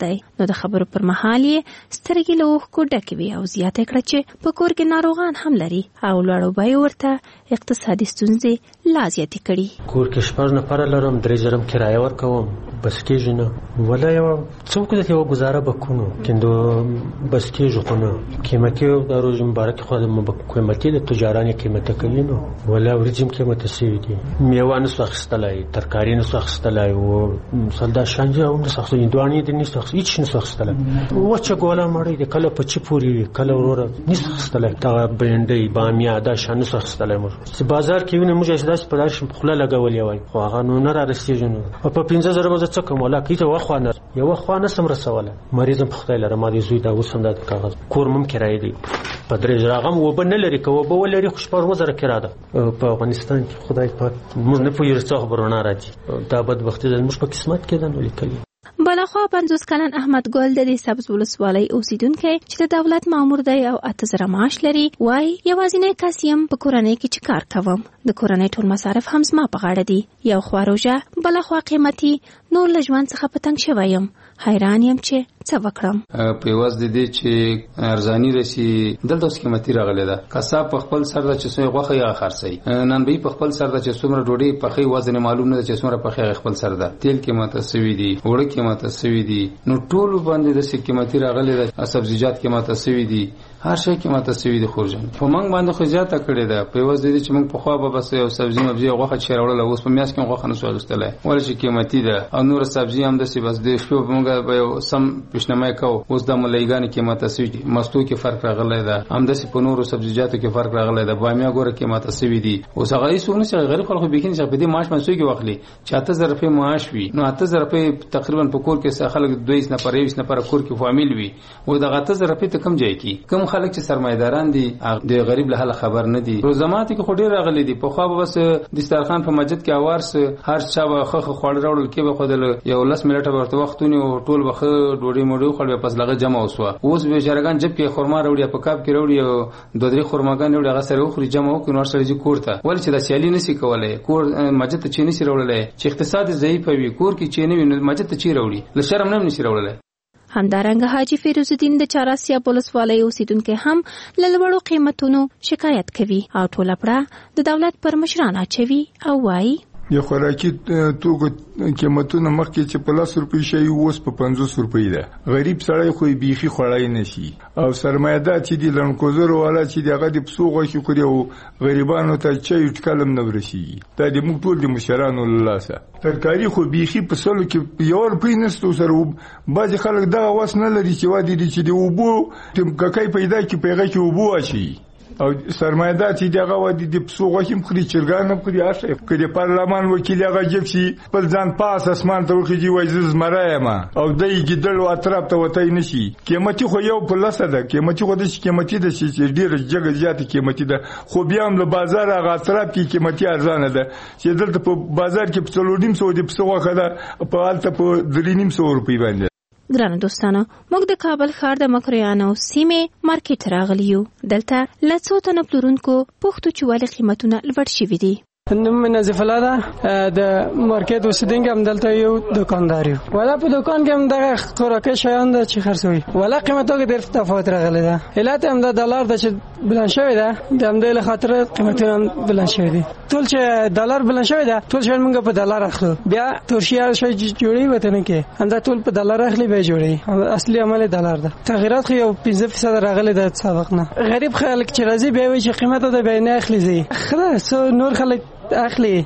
دی. نو د خبرو پر مهال یې سترګې له اوښکو ډکې وې او زیاته کړه چې په کور کې ناروغان هم لري او لوړو بیو ورته اقتصادي ستونزې لا زیاتې کړي. کور کې 6 نفره لرم، 3 زره کرایه ورکوم، بس کېږي نه. ولا یو څوک د یو گزاره بکنو کندو بس کېږي خو نه. قیمتي د روز مبارک خو د قیمتي د تجاران قیمته کوي نو ولا ورجم قیمته سوي دي. میوه نه سخستلای، ترکاری نه سخستلای او سلدا شانجه او نه سخت دوانی د نه سخت هیڅ نه سخستلای. وچه ګولا مړی د کله په چپوري کله ورور نه سخستلای. تا برندې بامیه دا شان سخستلای. مو چې بازار کې ونه موږ اساس په داش خپل لګولې وای خو هغه نو نه را رسیږي نو په 15000 روزه څه کوم ولا کیته واخوانه یو خوانه سم رسوله. مریضم په خدای لره ما دي زوی دا وسم د کاغذ کور مم کرای دی په درې راغم و به نه لري کوه به ولري خوش پر وزره کرا ده په افغانستان کې خدای پاک موږ نه پوهیږو څه خبرونه راځي. دا بدبختي د موږ په قسمت کې ده نو لیکلي. بلخوا 50 کلن احمد ګل د سبز ولسوالۍ اوسیدونکی چې د دولت مامور دی او 8000 معاش لري وای یوازینی کس یم په کورنۍ کې چې کار کوم. د کورنۍ ټول مصارف هم زما په غاړه دي. یو خواروجه بلخوا قیمتي نور له ژوند څخه پتنګ شویم. حیران یم چې څه وکړم. په واز د دې چې ارزانی رسی دلته اوس قیمتي راغلی ده. قصاب په خپل سر د چې څومره غوښه یا خرڅي نن به په خپل سر د چې څومره ډوډۍ په خې وزن معلوم نه چې څومره په خې خپل سر ده. تیل قیمت سوي دي، وړه قیمت سوي دي، نو ټول باندې د څه قیمتي راغلی ده. سبزیجات قیمت سوي دي، هر شی قیمت سوي دي. خورجن په منګ باندې خو زیاته کړې ده. په واز د دې چې موږ په خوا به بس یو سبزی مبزی غوښه چیرول اوس په میاس کې غوښه نه سو غستله ولې چې قیمتي ده او نور سبزی هم د سی بس د شپه موږ به سم پښنمای کو اوس د ملایګان قیمت سوي دي. مستو کې فرق راغلی ده، هم د سی په نورو سبزیجاتو کې فرق راغلی ده. بامیه ګوره قیمت سوي دي. اوس هغه هیڅونه چې غریب خلکو بګین چې په دې معاش منسوي کې واخلي 7000 روپے معاش وي نو 8000 روپے تقریبا په کور کې خلک 2 نفر 20 نفر کور کې فامیل وي او د 8000 روپے ته کم ځای کې کم خلک چې سرمایداران دي د غریب له حال خبر نه دي. روزمات کې خو ډیر راغلي دي. په خو بس دسترخوان په مسجد کې اوارس هر چا به خخ خوړ راوړل کې به خدل یو 10 منټه ورته وختونه او ټول بخ ډوډۍ موډو خړ به پس لغه جمع وسوه. اوس به شرګان جب کې خرما راوړي په کاپ کې راوړي او 2-3 خرماګان راوړي هغه سره خوري جمع وکړي نو سره ځي کوړه ولې چې د سیالي نسی کولای کور مسجد ته چینی سره راوړل چې اقتصاد ضعیف وي کور کې چینی وي مسجد ته چی راوړي ل شرم نه نسی راوړل. همدارنګه حاجی فیروز الدین د چاراسیا ولسوالۍ اوسیدونکو هم له لوړو قیمتونو شکایت کوي او ټوله پړه د دولت پر مشرانه چوي او وایي د خوراکي توکو قیمتونه مخکې چې په 10 روپۍ شي اوس په 50 روپۍ ده. غریب سړی خو بیخي خوړای نشي او سرمایدار چې دی لنکوزر والا چې دی هغه د پسوغه کې خوري او غریبانو ته چای ټکلم نه ورسیږي. دا د موږ ټول د مشرانو لاسه ترکاری خو بیخي په سلو کې یو روپۍ نستو سره بعض خلک دا واس نه لري چې وادي دي چې دی وبو ککای پیدا کې پیغه کې وبو شي او سرمایدار چې دغه ودی د پسوغه هم خري چرګان هم خري اشه کله پارلمان وکیل هغه جپسي په ځان پاس اسمان ته وخیږي وایز مرایم او دای ګدل او اطراف ته وتای نشي. قیمتي خو یو په لسه ده. قیمتي خو د قیمتي د چې ډیر جګ زیات قیمتي ده خو بیا هم له بازار هغه اطراف کې قیمتي ارزانه ده چې دلته په بازار کې په 3.5 د پسوغه خده په حالت په 3.5 روپۍ باندې. ګرانو دوستانو موږ د کابل ښار د مکریانو سیمې مارکیټ راغلیو. دلته لڅو تنه پلورونکو پوښتو چې ولې قیمتونه لوړ شوي دي. نوم نظیف الله ده د مارکیټ اوسیدونکو هم دلته یو دکاندار یو ولا په دکان کې هم د خوراکي شیان د چې خرڅوي ولا قیمتو کې ډېر تفاوت راغلی ده. علت هم د ډالر د چې بلند شوی ده د همدې له خاطر قیمتونه بلند شوی دي. ټول چې ډالر بلند شوی ده ټول شی موږ په ډالر اخلو بیا ترشیا شی جوړي وته نه کې انده ټول په ډالر اخلي به جوړي اصلي عمل ډالر ده. تغیرات خو یو 15% راغلی ده سابق نه. غریب خلک چې راځي به وي چې قیمت د به نه اخلي زی خلاص نور خلک اخلي.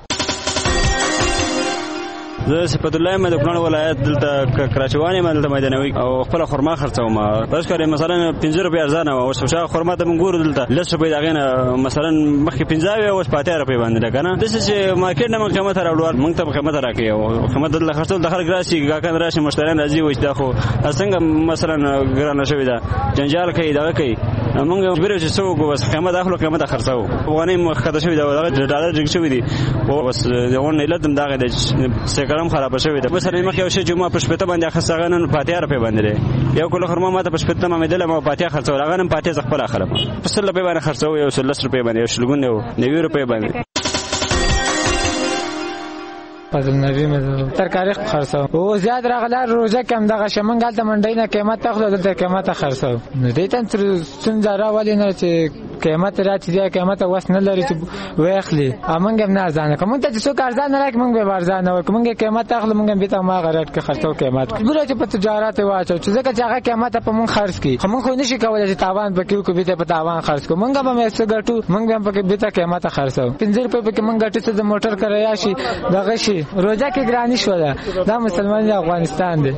زه صفت الله مې د کونړ ولایت دلته کراچوانې مې دلته میدانوي او خپل خرما خرڅوم. بس کړې مثلا 15 روپۍ ارزانه او شوشا خرما ته موږ ګورو دلته 10 روپۍ دغه نه مثلا مخکې 15 او 15 روپۍ باندې کنه د چې مارکیټ نه قیمت راوړل موږ ته قیمت راکې او قیمت دلته خرڅول د خلک راشي ګاکان راشي مشتریان راځي وای دا خو څنګه مثلا ګرانه شوی دا جنجال کوي دا کوي موږ بیره چې څو کو بس قیمت اخلو قیمت خرڅاو افغاني مخکته شوی دا ډالر جګ شوی دي او بس دغه نه لدم دغه د کلام خراب شوی ده. بس مخ یو شی جمعه پښپته باندې خرڅغه نن 15 روپۍ باندې یو کله خرما ماته پښپته ما مدله ما 15 خرڅول هغه نن 15 خپل اخرم په 100 روپۍ باندې خرڅو یو 100 روپۍ باندې یو شلګون یو 90 روپۍ باندې. فضل نبی مې ترکاری خرڅو او زیات راغله روزه کم دغه شمنګال ته منډي نه قیمت تاخلو دلته قیمت خرڅو نو دې تن تر څنګه راولې نه چې قیمت راځي دی قیمت واس نه لري چې واخلي امنګ هم نه ارزانه کوم ته چې څو ارزان نه راک مونږ به ارزانه ورکومږه قیمت تاخلو مونږ به ته ما غرات کې خرڅو قیمت ګوره چې په تجارت واچو چې ځکه چې هغه قیمت په مونږ خرڅ کی خو مونږ خو نشي کولای چې تاوان پکې کو به ته په تاوان خرڅ کو مونږ به مې څه ګټو مونږ هم پکې به ته قیمت خرڅو 15 روپے پکې مونږ ګټو چې د موټر کرایه شي دغه شي روزه کې ګرانی شو دا مسلمان افغانستان دی.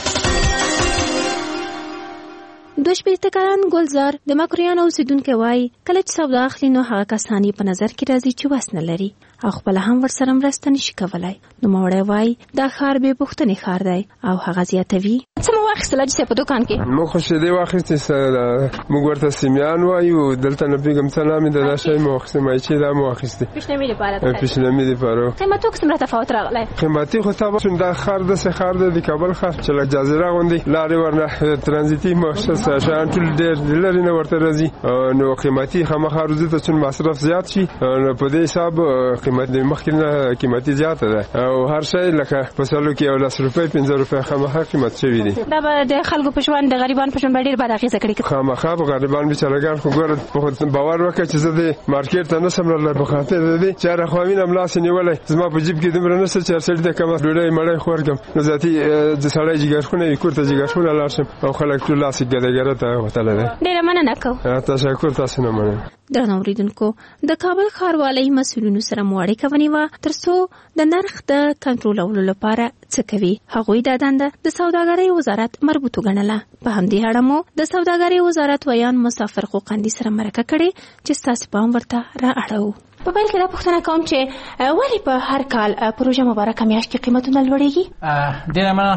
دوشبېسته کلن ګلزار د مکرویان اوسیدونکو وایي کله چې سودا اخلي نو هغه کسان په نظر کې راځي چې وس نه لري او خپل هم ورسره مرسته نشي کولای. نو مورې وایي دا ښار به پښتني ښار دی او هغه زیاتوي څه مو واخیستل چې په دوکان کې مو خوشې دی واخیستې موږ ورته سیمیان وایو دلته نه پیګم څه نامې د دا شی مو واخیستې مای چې دا مو واخیستې پیشنمې لپاره قیمتو څومره تفاوت راغلی قیمتي خو تاسو دا ښار د ښار د کابل ښار چې لږ جزیره غوندې لارې ورنه ترانزیتي مؤسسه شان ټول ډېر لري نه ورته راځي نو قیمتي خامخا روزي ته څون مصرف زیات شي نو په دې حساب قیمت د مخکې نه قیمتي زیاته ده او هر شی لکه په سلو کې 10 روپۍ 15 روپۍ خامخا قیمت شوی دی. دا به د خلکو په ژوند د غریبانو په ژوند ډېر بد اغېزه کړې خامخا په غریبان بیچارهګان خو ګوره باور وکړه چې زه د مارکیټ ته نسم لرل په خاطر دې چې راخوامین املاس نیولې زما په جیب کې دومره نشته چې سړی د کمه ډوډۍ مړی خورګم نو ذاتي د سړی جګرخونه یې کوړه جګرخونه لارشم او خلک ټول لاس ګډه ته وتل ده. ډېر مننه کوم. تشکر تاسو نه مننه. درنو اوریدونکو د کابل ښاروالۍ مسؤلینو سره مو اړیکه ونیوه ترڅو د نرخ د کنټرولولو لپاره څه کوي. هغوی دا دنده د سوداګرۍ وزارت مربوط وګڼله. په همدې اړه مو د سوداګرۍ وزارت ویان مسافر خوقندي سره مرکه کړې چې ستاسو پام ورته را اړوو. په پیل کې دا پوښتنه کوم چې ولې په هر کال پروژه مبارکه میاشت کې قیمتونه لوړېږي؟ ډېره مننه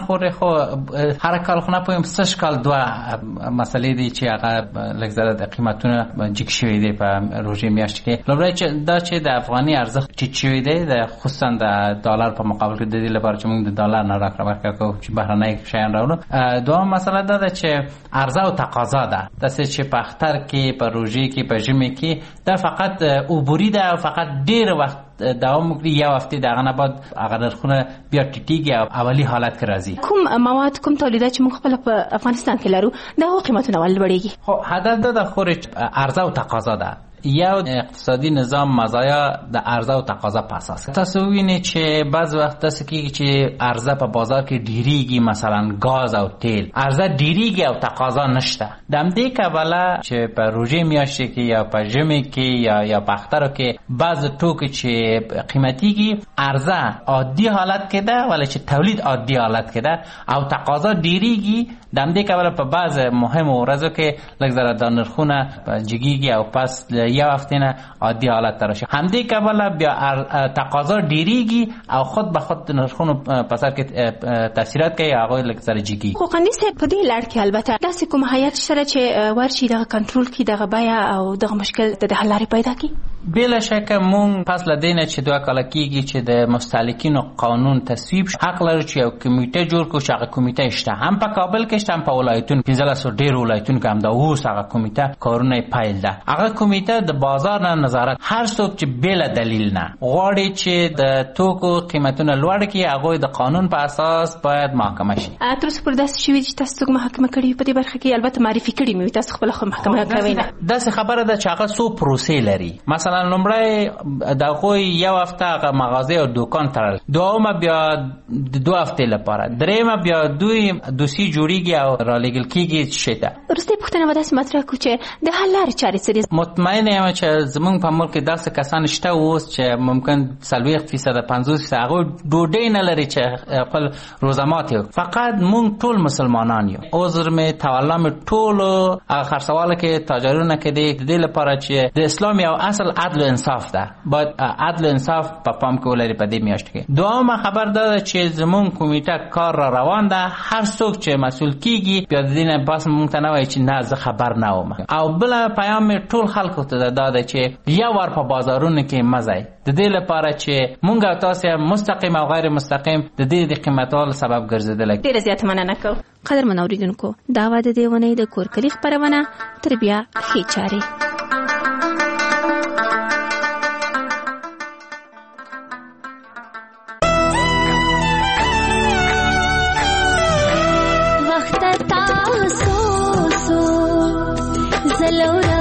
خو هر کال خو نه پوهیم سږ کال دوه مسلې دي چې هغه لږ زره د قیمتونه جګ شوي دي په روژې میاشت کې. لومړی دا چې د افغاني ارزښت ټیټ شوی دی خصوصا د ډالر په مقابل کې د دې لپاره چې موږ د ډالر نه راکړه ورکړه کوو چې بهرنۍ شیان راوړو. دویمه مسله دا ده چې عرضه او تقاضا ده داسې چې په اختر کې په روژې کې په ژمي کې دا فقط عبوري ده فقط ډیر وخت دوام وکړي یو هفته دغه نه بعد هغه نرخونه بیا ټیټیږي او اولی حالت کې راځي. کوم مواد کوم تولیدات چې موږ خپل په افغانستان کې لرو دا قیمتونه ولې لوړېږي؟ خو هدف دا د خورج عرضه او تقاضا ده. یو اقتصادي نظام مزایا د عرضه او تقاضا په اساس تاسو وینئ چې بعض وخت تاسو کېږي چې عرضه په بازار کې ډیریږي مثلا غاز او تیل عرضه ډیریږي او تقاضا نشته. د همدې کبله چې په روژې میاشتې کې یا په ژمي کې یا په اخترو کې بعض ټوکي چې قیمتيږي عرضه عادي حالت کې ده ولی چې تولید عادي حالت کې ده او تقاضا ډیریږي. د همدې کبله په بعض مهمو ورځو کې لږ زره د نرخونه جګیږي او پس یو هفته نه عادي حالت ته راشي. همدې کبله بیا تقاضا ډیریږي او خود به خود نرخونو په سر کې تاثیرات کوي هغه لږ زره جګیږي. خو قندي صاحب په دې لړ کې البته داسې کوم هیئت شته چې ورشي دغه کنټرول کړي دغه بیه او دغه مشکل د حل لارې پیدا کړي؟ بلا شک مونږ پس لدینه چې دوه کاله کېږي چې د مستهلکینو قانون تصویب شو حق لري چې یو کمیټه جوړ کړو چې هغه کمیټه شته هم په کابل کې شته هم په ولایتونو 15 ډېر ولایتونو کې هم دا اوس هغه کمیټه کارونه پیل ده. هغه کمیټه د بازار نه نظارت هر څوک چې بلا دلیل نه غواړي چې د توکو قیمتونه لوړ کړي هغه د قانون په اساس باید محاکمه شي. تر څو پر داسې شوي چې تاسو محاکمه کړي په دې برخه کې البته معرفي کړي مې تاسو خپل محاکمه کوي نه داسې خبره ده چې هغه څو پروسې لري. مثلا لومړی د خو یو هفته مغازه او دکان تړل دومه بیا د 2 هفته لپاره دریمه بیا دوسی جوړیږي او را لګل کیږي شته. ورسته پوښتنه ودا سم مطرح کو چې د حل لارې چارې سره مطمئن یم چې زمونږ په ملک داسې کسان شته اوس چې ممکن 40% 50% هغه ډوډۍ نه لري چې خپل روزمات یو فقط مونږ ټول مسلمانان یو. عذر می تولا می ټول خرڅواله کې تاجرونه کې د دې لپاره چې د اسلام یو اصل عدل و انصاف ده باید عدل و انصاف په پام کې ولري په دې میاشت کې. دوامه خبر ده چې زمون کمیټه کار را روان ده هر څوک چې مسؤل کیږي بیا د دې نه بس مونږ ته نه وایي چې نه زه خبر نه وم. او بل پیام ټول خلکو ته ده چې یو ور په بازارونو کې مزای د دې لپاره چې مونږ تاسو مستقیم او غیر مستقیم د دې د قیمتونو سبب ګرځیدل. ډیره زیات مننه کوم. قدر منوریدونکو دا واده دیونه د کورکلی خبرونه تر بیا ښې چارې. لورا